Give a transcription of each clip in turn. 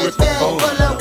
trash bag full of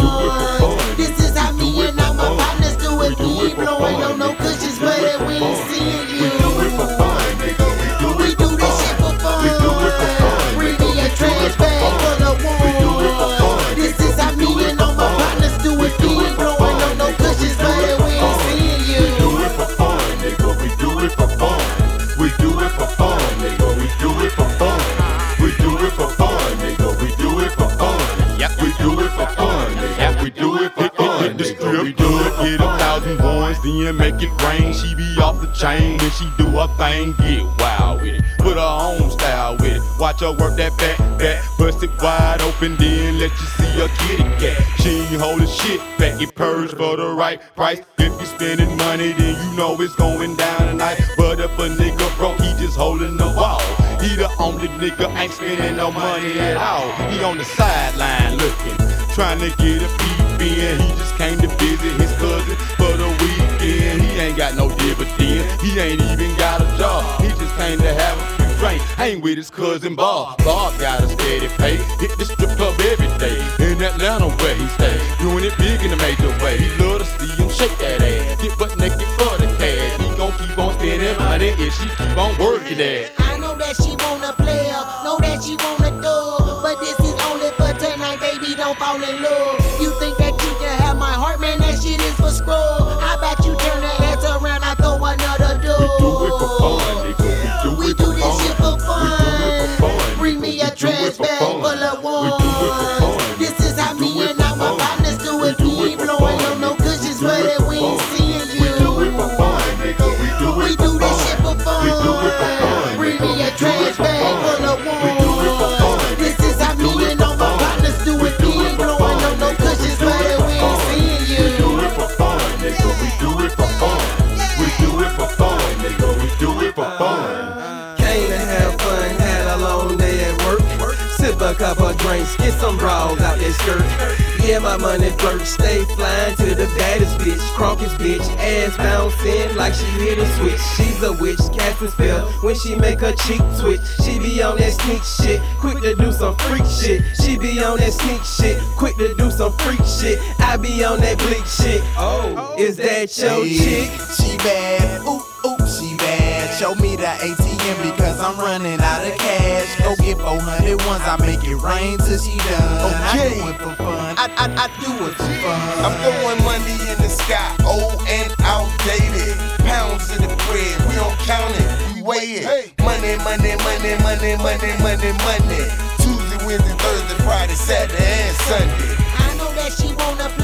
ones. This is how me and all my partners do it. We ain't blowing on no cushions, but we ain't seeing you. We do it for fun, nigga. We do this shit for fun. We do it for fun. Bring me a trash bag full of ones. We do it for fun. This is how me and all my partners do it. We ain't blowing on no cushions, but we ain't seeing you. We do it for fun, nigga. We do it for fun. We do it for fun, nigga. We do it for fun. We do it for fun, nigga. We do it for fun. We do it for fun, nigga. We do it for fun. Hit the strip club, get 1,000 ones, then make it rain. She be off the chain when she do her thing, get wild with it. Put her own style with it. Watch her work that back, bust it wide open, then let you see her kitty cat. She ain't holding shit back, get purged for the right price. If you spending money, then you know it's going down tonight. But if a nigga broke, he just holding the wall. He the only nigga ain't spending no money at all. He on the sideline looking, trying to get a peep in. He just came to visit his cousin for the weekend. He ain't got no dividend, he ain't even got a job. He just came to have a few drinks, hang with his cousin Bob. Bob got a steady pay, hit the strip club every day. In Atlanta where he stay, doing it big in a major way. He love to see him shake that ass, get butt naked for the cash. He gon' keep on spending money if she keep on working that. I know that she wanna play her, know that she wanna do, but this is only for tonight, baby, don't fall in love. You think that you can have my heart, man, that shit is for scroll. How about you turn that ass around, I throw another door. We do it for fun, nigga. We do this shit for fun. We do it for fun. Bring me a trash bag full of ones. We do it for fun. This is how me and all my partners do it. We ain't blowing on no cushions, but we ain't seeing you. We do it for fun, nigga. We do We it for do this fun. shit for fun. We do it for fun. Bring me a trash bag full of We do it for fun. ones. This is how me and all my partners do it. We ain't blowing on no cushions, but we ain't seeing you. We do it for fun, nigga. We do it for fun. We do it for fun, nigga. We do it for fun. Came to have fun, had a long day at work. Sip a couple drinks, get some bras out that skirt. Yeah, my money flirt, stay flying to the baddest bitch. Crocus bitch, ass bouncing like she hit a switch. She's a witch, cast and spell when she make her cheek twitch. She be on that sneak shit, quick to do some freak shit. She be on that sneak shit, quick to do some freak shit. I be on that bleak shit. Oh, is that your chick? She bad, ooh, ooh, she bad. Show me the ATM because I'm running out of cash. Go get 400 ones, I make it rain till she done. Okay. I do it for fun, I do it for fun. I'm throwing money in the sky, old and outdated. Pounds of the bread, we don't count it, we weigh it. Money, money, money, money, money, money, money. Tuesday, Wednesday, Thursday, Friday, Saturday, and Sunday. I know that she wanna play